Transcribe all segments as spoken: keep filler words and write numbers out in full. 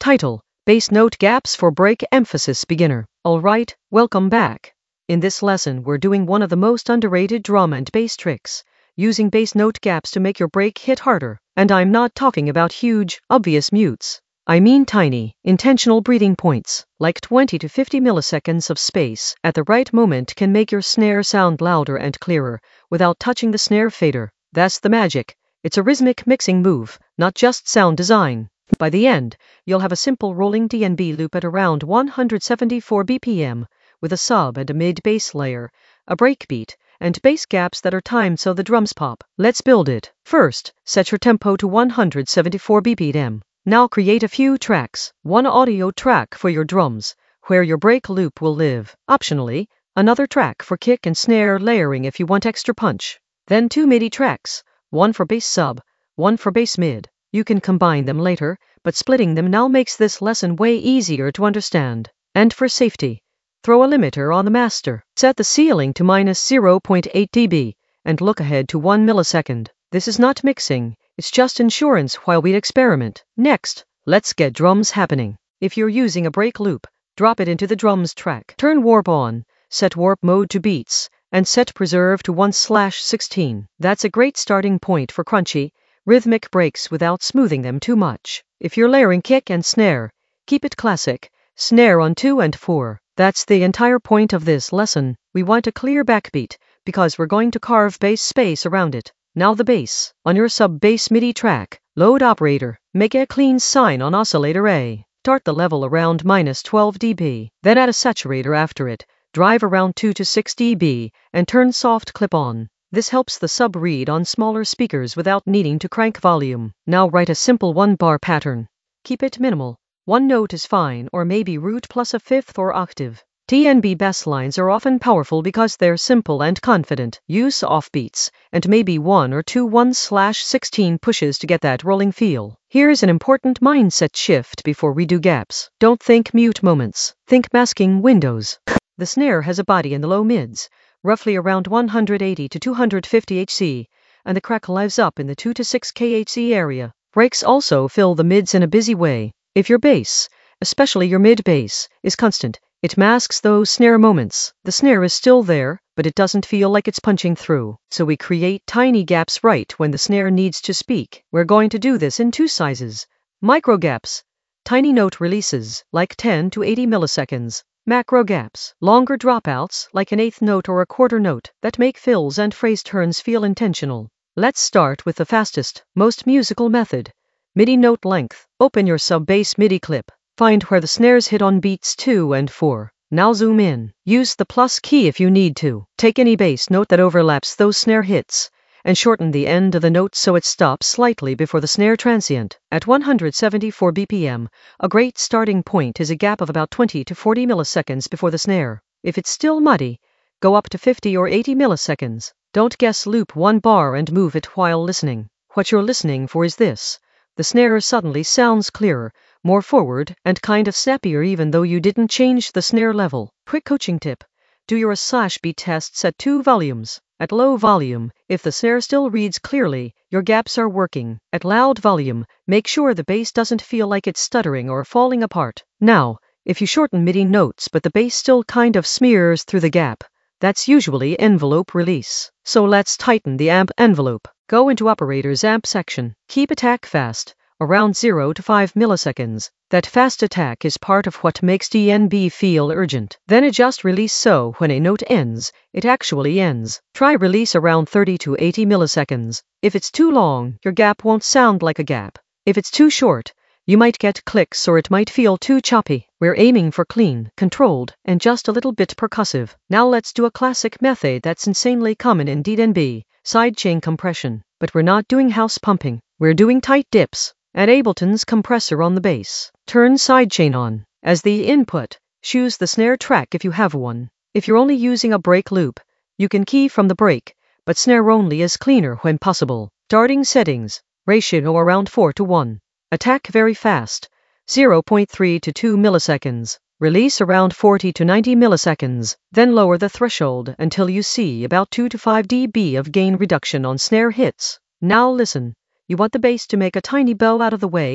Title: Bass Note Gaps for Break Emphasis Beginner. Alright, welcome back. In this lesson we're doing one of the most underrated drum and bass tricks, using bass note gaps to make your break hit harder. And I'm not talking about huge, obvious mutes. I mean tiny, intentional breathing points, like twenty to fifty milliseconds of space at the right moment can make your snare sound louder and clearer, without touching the snare fader. That's the magic. It's a rhythmic mixing move, not just sound design. By the end, you'll have a simple rolling D N B loop at around one hundred seventy-four B P M, with a sub and a mid-bass layer, a breakbeat, and bass gaps that are timed so the drums pop. Let's build it. First, set your tempo to one hundred seventy-four B P M. Now create a few tracks. One audio track for your drums, where your break loop will live. Optionally, another track for kick and snare layering if you want extra punch. Then two MIDI tracks, one for bass sub, one for bass mid. You can combine them later, but splitting them now makes this lesson way easier to understand. And for safety, throw a limiter on the master. Set the ceiling to minus zero point eight decibels, and look ahead to one millisecond. This is not mixing, it's just insurance while we experiment. Next, let's get drums happening. If you're using a break loop, drop it into the drums track. Turn warp on, set warp mode to beats, and set preserve to one slash sixteen. That's a great starting point for crunchy, rhythmic breaks without smoothing them too much. If you're layering kick and snare, keep it classic, snare on two and four. That's the entire point of this lesson. We want a clear backbeat, because we're going to carve bass space around it. Now the bass. On your sub-bass MIDI track, load operator, make a clean sign on oscillator A. Start the level around minus twelve decibels, then add a saturator after it, drive around two to six decibels, and turn soft clip on. This helps the sub read on smaller speakers without needing to crank volume. Now write a simple one-bar pattern. Keep it minimal. One note is fine, or maybe root plus a fifth or octave. D N B bass lines are often powerful because they're simple and confident. Use offbeats, and maybe one or two one slash sixteen pushes to get that rolling feel. Here's an important mindset shift before we do gaps. Don't think mute moments. Think masking windows. The snare has a body in the low mids, roughly around one hundred eighty to two hundred fifty hertz, and the crack lives up in the two to six kilohertz area. Breaks also fill the mids in a busy way. If your bass, especially your mid bass, is constant, it masks those snare moments. The snare is still there, but it doesn't feel like it's punching through. So we create tiny gaps right when the snare needs to speak. We're going to do this in two sizes. Micro gaps, tiny note releases, like ten to eighty milliseconds. Macro gaps, longer dropouts, like an eighth note or a quarter note, that make fills and phrase turns feel intentional. Let's start with the fastest, most musical method. MIDI note length. Open your sub-bass MIDI clip. Find where the snares hit on beats two and four. Now zoom in. Use the plus key if you need to. Take any bass note that overlaps those snare hits, and shorten the end of the note so it stops slightly before the snare transient. At one hundred seventy-four B P M, a great starting point is a gap of about twenty to forty milliseconds before the snare. If it's still muddy, go up to fifty or eighty milliseconds. Don't guess, loop one bar and move it while listening. What you're listening for is this. The snare suddenly sounds clearer, more forward, and kind of snappier even though you didn't change the snare level. Quick coaching tip. Do your A slash B tests at two volumes. At low volume, if the snare still reads clearly, your gaps are working. At loud volume, make sure the bass doesn't feel like it's stuttering or falling apart. Now, if you shorten MIDI notes but the bass still kind of smears through the gap, that's usually envelope release. So let's tighten the amp envelope. Go into operator's amp section. Keep attack fast, around zero to five milliseconds. That fast attack is part of what makes D N B feel urgent. Then adjust release so when a note ends, it actually ends. Try release around thirty to eighty milliseconds. If it's too long, your gap won't sound like a gap. If it's too short, you might get clicks or it might feel too choppy. We're aiming for clean, controlled, and just a little bit percussive. Now let's do a classic method that's insanely common in D N B, sidechain compression. But we're not doing house pumping. We're doing tight dips. Add Ableton's compressor on the bass. Turn sidechain on. As the input, choose the snare track if you have one. If you're only using a break loop, you can key from the break, but snare only is cleaner when possible. Starting settings, ratio around four to one. Attack very fast, zero point three to two milliseconds. Release around forty to ninety milliseconds. Then lower the threshold until you see about two to five decibels of gain reduction on snare hits. Now listen. You want the bass to make a tiny bow out of the way,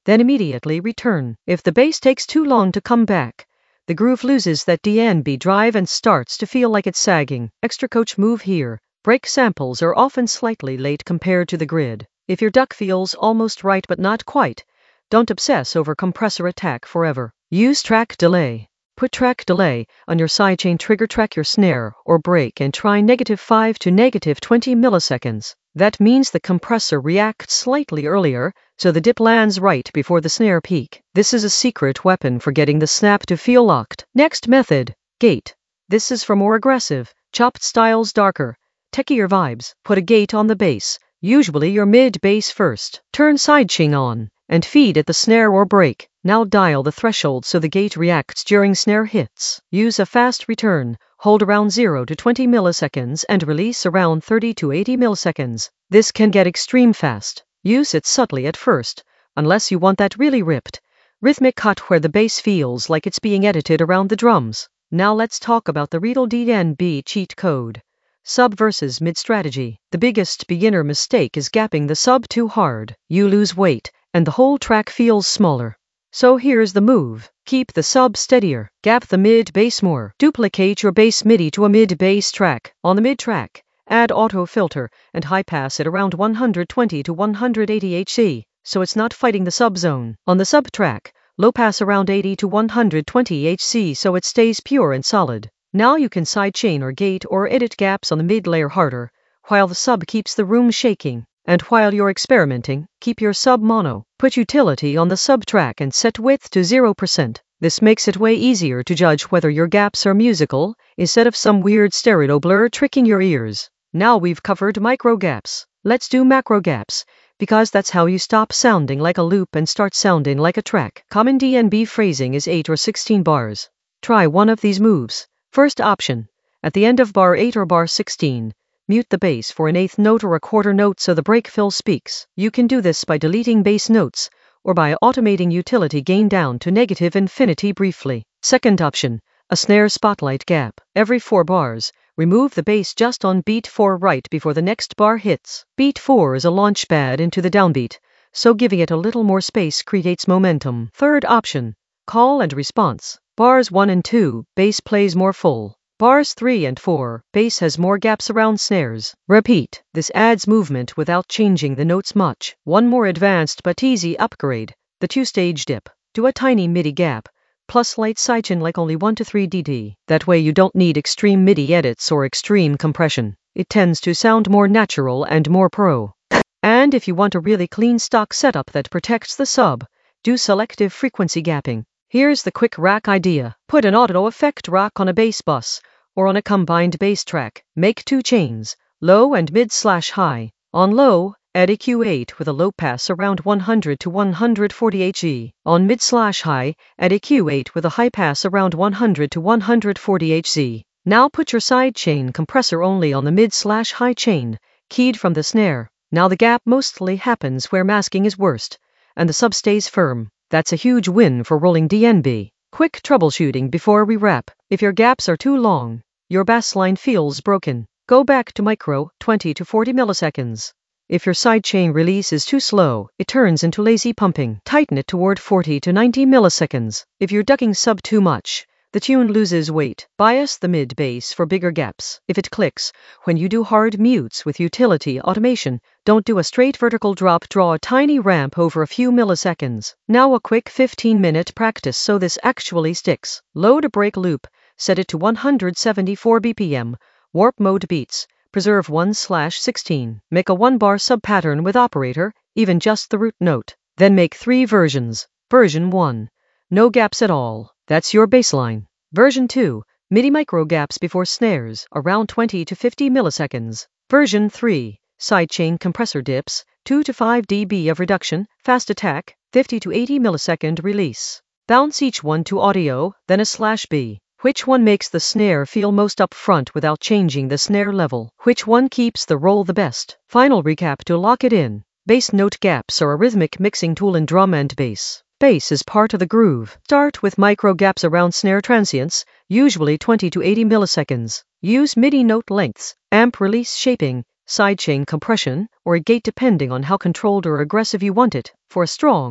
then immediately return. If the bass takes too long to come back, the groove loses that D N B drive and starts to feel like it's sagging. Extra coach move here. Break samples are often slightly late compared to the grid. If your duck feels almost right but not quite, don't obsess over compressor attack forever. Use track delay. Put track delay on your sidechain trigger, track your snare or break and try negative five to negative twenty milliseconds. That means the compressor reacts slightly earlier, so the dip lands right before the snare peak. This is a secret weapon for getting the snap to feel locked. Next method, gate. This is for more aggressive, chopped styles, darker, techier vibes. Put a gate on the bass, usually your mid bass first. Turn sidechain on and feed at the snare or break. Now dial the threshold so the gate reacts during snare hits. Use a fast return. Hold around zero to twenty milliseconds and release around thirty to eighty milliseconds. This can get extreme fast. Use it subtly at first, unless you want that really ripped, rhythmic cut where the bass feels like it's being edited around the drums. Now let's talk about the Riedel D N B cheat code. Sub versus mid strategy. The biggest beginner mistake is gapping the sub too hard. You lose weight, and the whole track feels smaller. So here's the move. Keep the sub steadier. Gap the mid bass more. Duplicate your bass MIDI to a mid bass track. On the mid track, add auto filter and high pass at around one hundred twenty to one hundred eighty hertz, so it's not fighting the sub zone. On the sub track, low pass around eighty to one hundred twenty hertz so it stays pure and solid. Now you can sidechain or gate or edit gaps on the mid layer harder, while the sub keeps the room shaking. And while you're experimenting, keep your sub mono. Put utility on the sub track and set width to zero percent. This makes it way easier to judge whether your gaps are musical, instead of some weird stereo blur tricking your ears. Now we've covered micro gaps. Let's do macro gaps, because that's how you stop sounding like a loop and start sounding like a track. Common D N B phrasing is eight or sixteen bars. Try one of these moves. First option. At the end of bar eight or bar sixteen, mute the bass for an eighth note or a quarter note so the break fill speaks. You can do this by deleting bass notes, or by automating utility gain down to negative infinity briefly. Second option, a snare spotlight gap. Every four bars, remove the bass just on beat four right before the next bar hits. Beat four is a launch pad into the downbeat, so giving it a little more space creates momentum. Third option, call and response. Bars one and two, bass plays more full. Bars three and four, bass has more gaps around snares. Repeat. This adds movement without changing the notes much. One more advanced but easy upgrade, the two-stage dip. Do a tiny MIDI gap, plus light sidechain like only one to three decibels. That way you don't need extreme MIDI edits or extreme compression. It tends to sound more natural and more pro. And if you want a really clean stock setup that protects the sub, do selective frequency gapping. Here's the quick rack idea. Put an auto effect rack on a bass bus, or on a combined bass track. Make two chains, low and mid slash high. On low, add E Q eight with a low pass around one hundred to one hundred forty hertz. On mid slash high, add E Q eight with a high pass around one hundred to one hundred forty hertz. Now put your sidechain compressor only on the mid slash high chain, keyed from the snare. Now the gap mostly happens where masking is worst, and the sub stays firm. That's a huge win for rolling D N B. Quick troubleshooting before we wrap. If your gaps are too long, your bass line feels broken, go back to micro, twenty to forty milliseconds. If your sidechain release is too slow, it turns into lazy pumping. Tighten it toward forty to ninety milliseconds. If you're ducking sub too much, the tune loses weight. Bias the mid bass for bigger gaps. If it clicks, when you do hard mutes with utility automation, don't do a straight vertical drop, draw a tiny ramp over a few milliseconds. Now a quick fifteen minute practice so this actually sticks. Load a break loop, set it to one hundred seventy-four B P M, warp mode beats, preserve one slash sixteen. Make a one bar sub pattern with operator, even just the root note. Then make three versions. Version one. No gaps at all. That's your baseline. Version two, MIDI micro gaps before snares, around twenty to fifty milliseconds. Version three, sidechain compressor dips, two to five decibels of reduction, fast attack, fifty to eighty millisecond release. Bounce each one to audio, then a slash B. Which one makes the snare feel most upfront without changing the snare level? Which one keeps the roll the best? Final recap to lock it in. Bass note gaps are a rhythmic mixing tool in drum and bass. Bass is part of the groove. Start with micro gaps around snare transients, usually twenty to eighty milliseconds. Use MIDI note lengths, amp release shaping, sidechain compression, or a gate depending on how controlled or aggressive you want it, for a strong,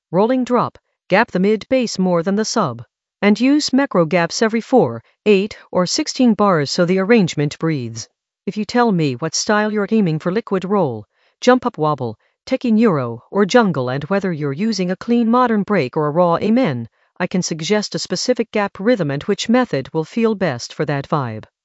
rolling drop, gap the mid bass more than the sub. And use macro gaps every four, eight, or sixteen bars so the arrangement breathes. If you tell me what style you're aiming for, liquid roll, jump up wobble, techie neuro, or jungle, and whether you're using a clean modern break or a raw amen, I can suggest a specific gap rhythm and which method will feel best for that vibe.